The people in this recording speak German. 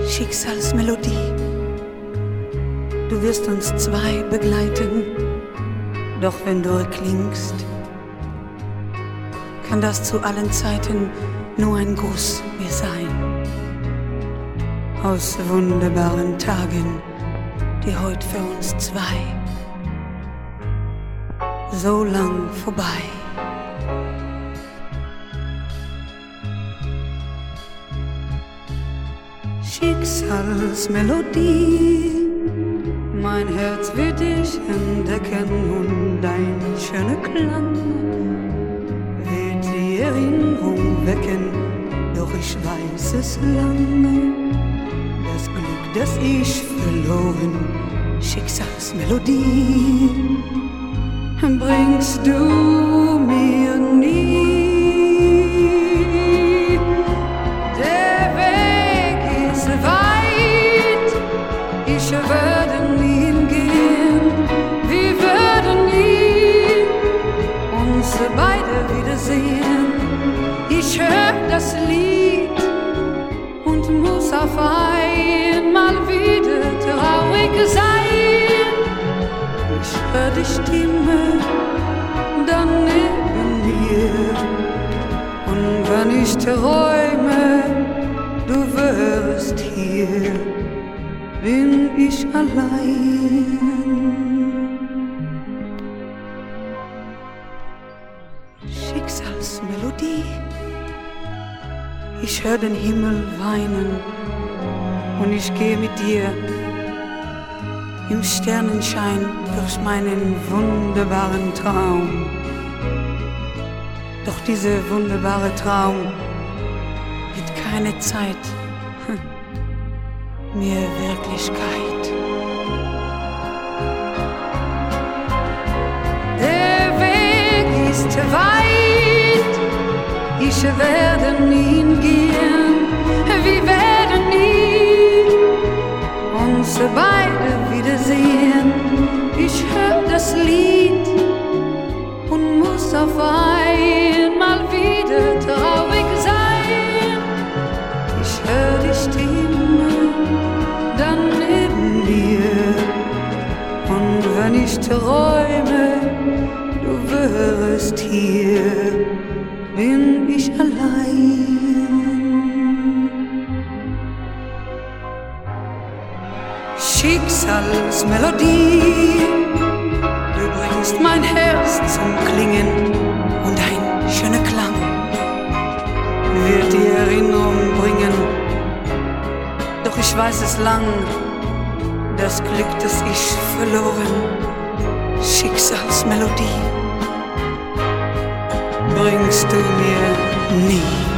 Schicksalsmelodie. Du wirst uns zwei begleiten, doch wenn du erklingst, kann das zu allen Zeiten nur ein Gruß mir sein. Aus wunderbaren Tagen, die heut für uns zwei so lang vorbei. Schicksalsmelodie, mein Herz wird dich entdecken und dein schöner Klang wird die Erinnerung wecken, doch ich weiß es lange, das Glück, das ich verloren, Schicksalsmelodie, bringst du mir nie. Der Weg ist weit, ich würde nie gehen, wir würden nie uns beide wiedersehen. Ich hör das Lied und muss auf einmal wieder traurig sein. Ich hör die Stimme dann neben mir, und wenn ich träume, du wärst hier, bin ich allein. Schicksalsmelodie, ich hör den Himmel weinen und ich geh mit dir im Sternenschein durch meinen wunderbaren Traum. Doch dieser wunderbare Traum wird keine Zeit mehr Wirklichkeit. Der Weg ist weit, ich werde nie gehen, wir werden nie uns beide wiedersehen. Ich hör das Lied und muss auf einmal wieder traurig sein. Ich hör die Stimme dann neben mir, und wenn ich träume, du wärst hier, bin ich allein. Schicksalsmelodie, du bringst mein Herz zum Klingen und ein schöner Klang wird die Erinnerung bringen. Doch ich weiß es lang, das Glück, das ich verloren, Schicksalsmelodie, bringst du mir nie.